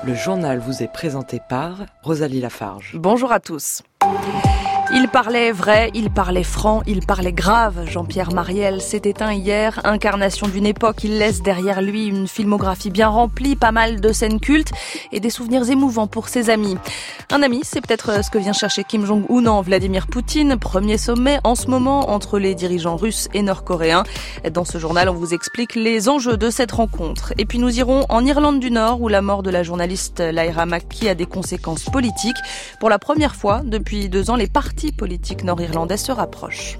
Le journal vous est présenté par Rosalie Lafarge. Bonjour à tous. Il parlait vrai, il parlait franc, il parlait grave. Jean-Pierre Marielle s'est éteint hier, incarnation d'une époque. Il laisse derrière lui une filmographie bien remplie, pas mal de scènes cultes et des souvenirs émouvants pour ses amis. Un ami, c'est peut-être ce que vient chercher Kim Jong-un en Vladimir Poutine. Premier sommet en ce moment entre les dirigeants russes et nord-coréens. Dans ce journal, on vous explique les enjeux de cette rencontre. Et puis nous irons en Irlande du Nord où la mort de la journaliste Laira Mackie a des conséquences politiques. Pour la première fois depuis 2 ans, les partis politiques nord-irlandais se rapprochent.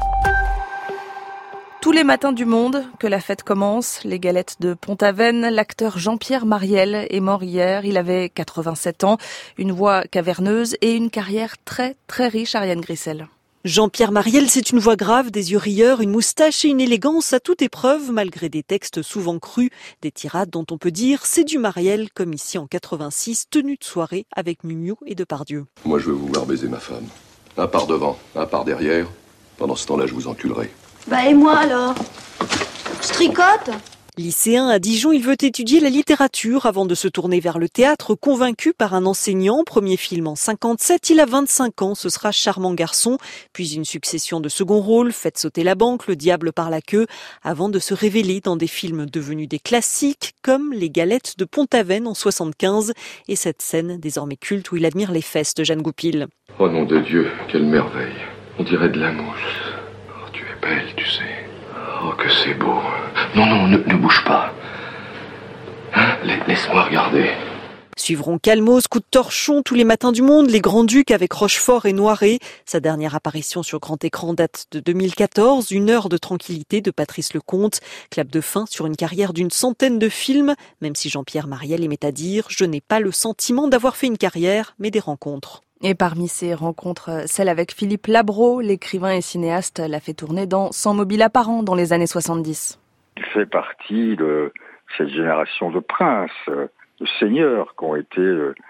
Tous les matins du monde que la fête commence, les galettes de Pont-Aven, l'acteur Jean-Pierre Marielle est mort hier. Il avait 87 ans, une voix caverneuse et une carrière très très riche. Ariane Grissel. Jean-Pierre Marielle, c'est une voix grave, des yeux rieurs, une moustache et une élégance à toute épreuve, malgré des textes souvent crus, des tirades dont on peut dire c'est du Marielle, comme ici en 86, tenue de soirée avec Mignot et Depardieu. Moi je veux vous voir baiser ma femme. Un par devant, un par derrière. Pendant ce temps-là, je vous enculerai. Bah et moi alors ? Je tricote ? Lycéen à Dijon, il veut étudier la littérature avant de se tourner vers le théâtre, convaincu par un enseignant. Premier film en 57, il a 25 ans, ce sera Charmant garçon, puis une succession de seconds rôles, Faites sauter la banque, Le diable par la queue, avant de se révéler dans des films devenus des classiques, comme Les galettes de Pont-Aven en 75, et cette scène désormais culte où il admire les fesses de Jeanne Goupil. Oh nom de Dieu, quelle merveille. On dirait de la mousse. Oh, tu es belle, tu sais. Oh, que c'est beau. Non, ne bouge pas. Hein, laisse-moi regarder. Suivront Calmos, Coup de torchon, Tous les matins du monde, Les Grands-Ducs avec Rochefort et Noiret. Sa dernière apparition sur grand écran date de 2014, Une heure de tranquillité de Patrice Lecomte. Clap de fin sur une carrière d'une centaine de films, même si Jean-Pierre Marielle aimait à dire « Je n'ai pas le sentiment d'avoir fait une carrière, mais des rencontres ». Et parmi ces rencontres, celle avec Philippe Labro, l'écrivain et cinéaste, l'a fait tourner dans 100 mobiles apparents dans les années 70. Il fait partie de cette génération de princes, de seigneurs qui ont été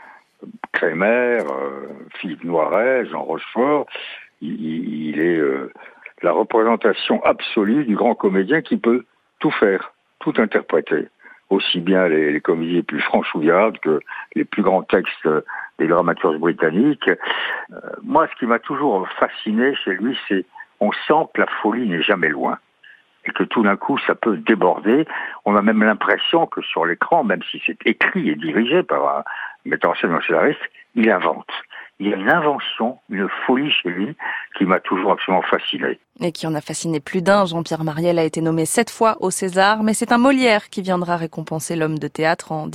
Crémer, Philippe Noiret, Jean Rochefort. Il est la représentation absolue du grand comédien qui peut tout faire, tout interpréter. Aussi bien les comédies les plus franchouillardes que les plus grands textes des dramaturges britanniques. Moi, ce qui m'a toujours fasciné chez lui, c'est on sent que la folie n'est jamais loin et que tout d'un coup, ça peut déborder. On a même l'impression que sur l'écran, même si c'est écrit et dirigé par un metteur en scène ou un scénariste, il invente. Il y a une invention, une folie chez lui qui m'a toujours absolument fasciné. Et qui en a fasciné plus d'un. Jean-Pierre Marielle a été nommé 7 fois au César, mais c'est un Molière qui viendra récompenser l'homme de théâtre en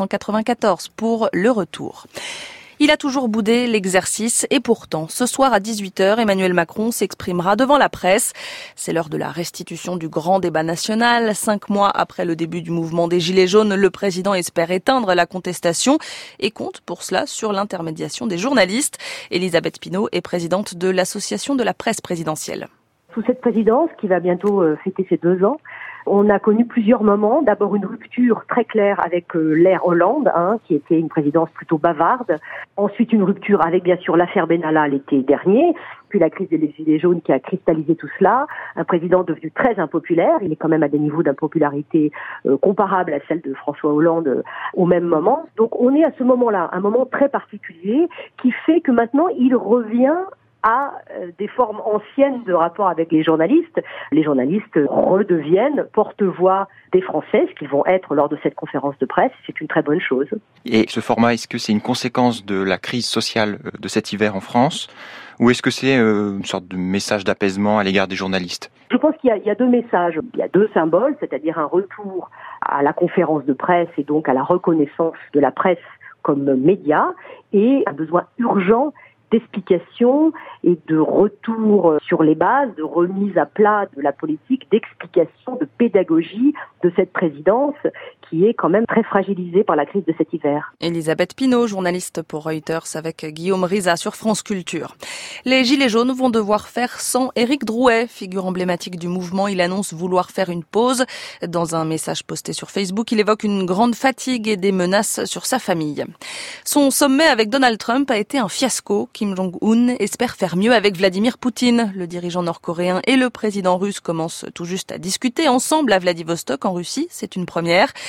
1994 pour Le Retour. Il a toujours boudé l'exercice et pourtant, ce soir à 18h, Emmanuel Macron s'exprimera devant la presse. C'est l'heure de la restitution du grand débat national. 5 mois après le début du mouvement des Gilets jaunes, le président espère éteindre la contestation et compte pour cela sur l'intermédiation des journalistes. Elisabeth Pinault est présidente de l'Association de la presse présidentielle. Sous cette présidence, qui va bientôt fêter ses 2 ans, on a connu plusieurs moments. D'abord une rupture très claire avec l'ère Hollande, qui était une présidence plutôt bavarde. Ensuite une rupture avec bien sûr l'affaire Benalla l'été dernier. Puis la crise des Gilets jaunes qui a cristallisé tout cela. Un président devenu très impopulaire. Il est quand même à des niveaux d'impopularité comparables à celle de François Hollande au même moment. Donc on est à ce moment-là, un moment très particulier qui fait que maintenant il revient à des formes anciennes de rapport avec les journalistes. Les journalistes redeviennent porte-voix des Français, ce qu'ils vont être lors de cette conférence de presse. C'est une très bonne chose. Et ce format, est-ce que c'est une conséquence de la crise sociale de cet hiver en France ? Ou est-ce que c'est une sorte de message d'apaisement à l'égard des journalistes ? Je pense qu'il y a 2 messages. Il y a 2 symboles, c'est-à-dire un retour à la conférence de presse et donc à la reconnaissance de la presse comme média et un besoin urgent d'explication et de retour sur les bases, de remise à plat de la politique, d'explication, de pédagogie de cette présidence qui est quand même très fragilisée par la crise de cet hiver. Elisabeth Pinault, journaliste pour Reuters avec Guillaume Riza sur France Culture. Les Gilets jaunes vont devoir faire sans Éric Drouet, figure emblématique du mouvement. Il annonce vouloir faire une pause. Dans un message posté sur Facebook, il évoque une grande fatigue et des menaces sur sa famille. Son sommet avec Donald Trump a été un fiasco. Kim Jong-un espère faire mieux avec Vladimir Poutine. Le dirigeant nord-coréen et le président russe commencent tout juste à discuter ensemble à Vladivostok en Russie. C'est une première.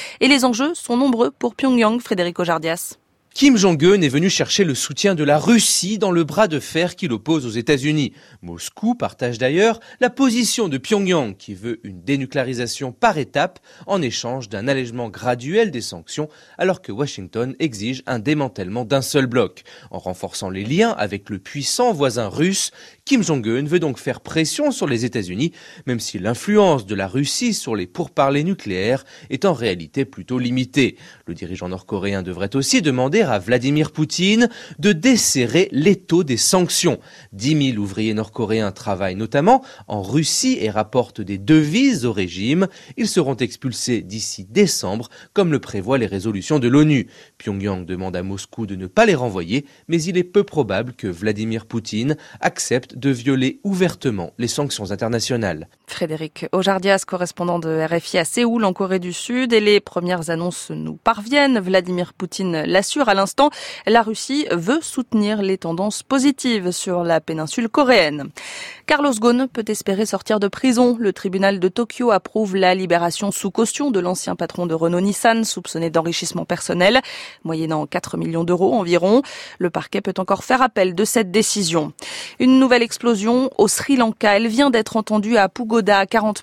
Et les enjeux sont nombreux pour Pyongyang, Frédéric Ojardias. Kim Jong-un est venu chercher le soutien de la Russie dans le bras de fer qui l'oppose aux États-Unis. Moscou partage d'ailleurs la position de Pyongyang qui veut une dénucléarisation par étapes en échange d'un allègement graduel des sanctions alors que Washington exige un démantèlement d'un seul bloc. En renforçant les liens avec le puissant voisin russe, Kim Jong-un veut donc faire pression sur les États-Unis, même si l'influence de la Russie sur les pourparlers nucléaires est en réalité plutôt limitée. Le dirigeant nord-coréen devrait aussi demander à Vladimir Poutine de desserrer l'étau des sanctions. 10 000 ouvriers nord-coréens travaillent notamment en Russie et rapportent des devises au régime. Ils seront expulsés d'ici décembre, comme le prévoient les résolutions de l'ONU. Pyongyang demande à Moscou de ne pas les renvoyer, mais il est peu probable que Vladimir Poutine accepte de violer ouvertement les sanctions internationales. Frédéric Ojardias, correspondant de RFI à Séoul, en Corée du Sud, et les premières annonces nous parviennent. Vladimir Poutine l'assure à l'instant, la Russie veut soutenir les tendances positives sur la péninsule coréenne. Carlos Ghosn peut espérer sortir de prison. Le tribunal de Tokyo approuve la libération sous caution de l'ancien patron de Renault-Nissan, soupçonné d'enrichissement personnel, moyennant 4 millions d'euros environ. Le parquet peut encore faire appel de cette décision. Une nouvelle explosion au Sri Lanka. Elle vient d'être entendue à Pugoda, à 40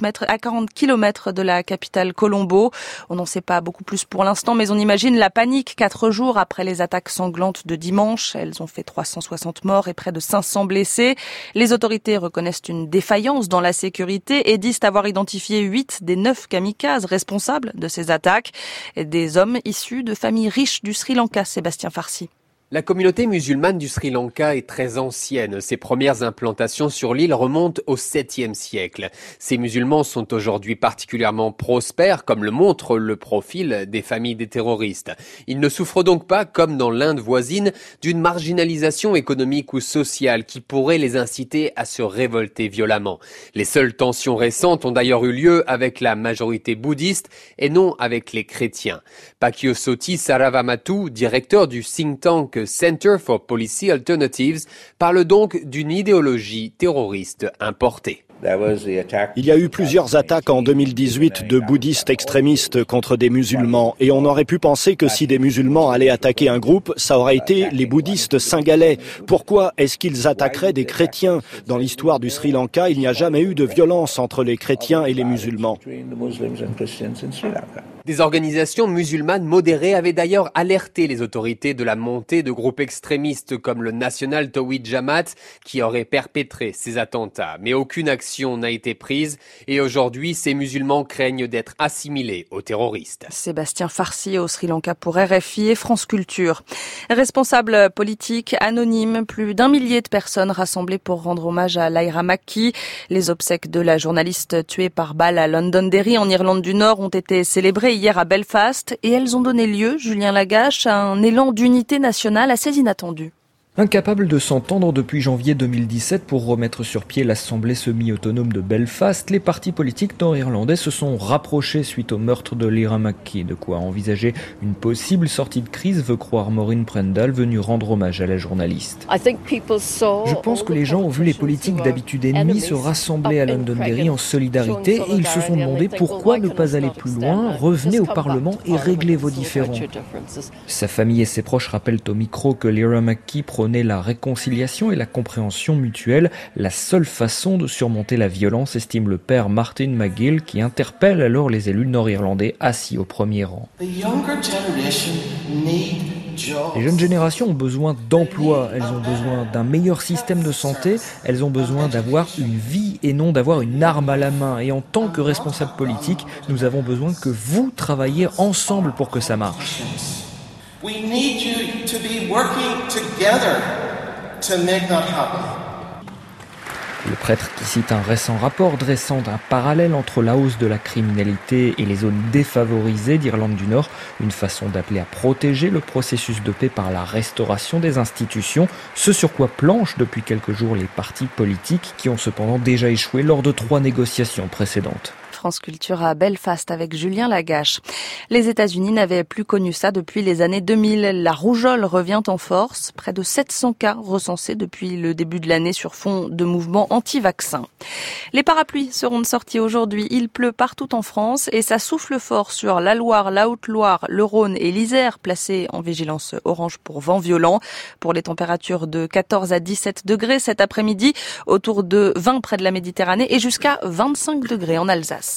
km de la capitale Colombo. On n'en sait pas beaucoup plus pour l'instant, mais on imagine la panique 4 jours après les attaques sanglantes de dimanche. Elles ont fait 360 morts et près de 500 blessés. Les autorités reconnaissent une défaillance dans la sécurité et disent avoir identifié 8 des 9 kamikazes responsables de ces attaques. Des hommes issus de familles riches du Sri Lanka. Sébastien Farsi. La communauté musulmane du Sri Lanka est très ancienne. Ses premières implantations sur l'île remontent au 7e siècle. Ces musulmans sont aujourd'hui particulièrement prospères, comme le montre le profil des familles des terroristes. Ils ne souffrent donc pas, comme dans l'Inde voisine, d'une marginalisation économique ou sociale qui pourrait les inciter à se révolter violemment. Les seules tensions récentes ont d'ailleurs eu lieu avec la majorité bouddhiste et non avec les chrétiens. Pakiosoti Saravamatu, directeur du think tank Center for Policy Alternatives, parle donc d'une idéologie terroriste importée. Il y a eu plusieurs attaques en 2018 de bouddhistes extrémistes contre des musulmans et on aurait pu penser que si des musulmans allaient attaquer un groupe, ça aurait été les bouddhistes singhalais. Pourquoi est-ce qu'ils attaqueraient des chrétiens ? Dans l'histoire du Sri Lanka, il n'y a jamais eu de violence entre les chrétiens et les musulmans. Des organisations musulmanes modérées avaient d'ailleurs alerté les autorités de la montée de groupes extrémistes comme le National Tawhid Jamaat qui auraient perpétré ces attentats. Mais aucune action n'a été prise et aujourd'hui, ces musulmans craignent d'être assimilés aux terroristes. Sébastien Farsi au Sri Lanka pour RFI et France Culture. Responsable politique anonyme, plus d'1 millier de personnes rassemblées pour rendre hommage à Laira Makki. Les obsèques de la journaliste tuée par balle à Londonderry en Irlande du Nord ont été célébrées hier à Belfast et elles ont donné lieu, Julien Lagache, à un élan d'unité nationale assez inattendu. Incapable de s'entendre depuis janvier 2017 pour remettre sur pied l'Assemblée semi-autonome de Belfast, les partis politiques nord-irlandais se sont rapprochés suite au meurtre de Laira Makki. De quoi envisager une possible sortie de crise, veut croire Maureen Prendall, venue rendre hommage à la journaliste. Je pense que les gens ont vu les politiques d'habitude ennemis se rassembler à Londonderry en solidarité et ils se sont demandé pourquoi ne pas aller plus loin, revenez au Parlement et réglez vos différends. Sa famille et ses proches rappellent au micro que Laira Makki prônait la réconciliation et la compréhension mutuelle, la seule façon de surmonter la violence, estime le père Martin McGill, qui interpelle alors les élus nord-irlandais assis au premier rang. Les jeunes générations ont besoin d'emploi, elles ont besoin d'un meilleur système de santé, elles ont besoin d'avoir une vie et non d'avoir une arme à la main. Et en tant que responsables politiques, nous avons besoin que vous travailliez ensemble pour que ça marche. We need you to be working together to make that happen. Le prêtre qui cite un récent rapport dressant un parallèle entre la hausse de la criminalité et les zones défavorisées d'Irlande du Nord, une façon d'appeler à protéger le processus de paix par la restauration des institutions, ce sur quoi planchent depuis quelques jours les partis politiques qui ont cependant déjà échoué lors de 3 négociations précédentes. France Culture à Belfast avec Julien Lagache. Les États-Unis n'avaient plus connu ça depuis les années 2000. La rougeole revient en force. Près de 700 cas recensés depuis le début de l'année sur fond de mouvements anti-vaccins. Les parapluies seront de sortie aujourd'hui. Il pleut partout en France et ça souffle fort sur la Loire, la Haute-Loire, le Rhône et l'Isère, placés en vigilance orange pour vent violent. Pour les températures de 14 à 17 degrés cet après-midi, autour de 20 près de la Méditerranée et jusqu'à 25 degrés en Alsace.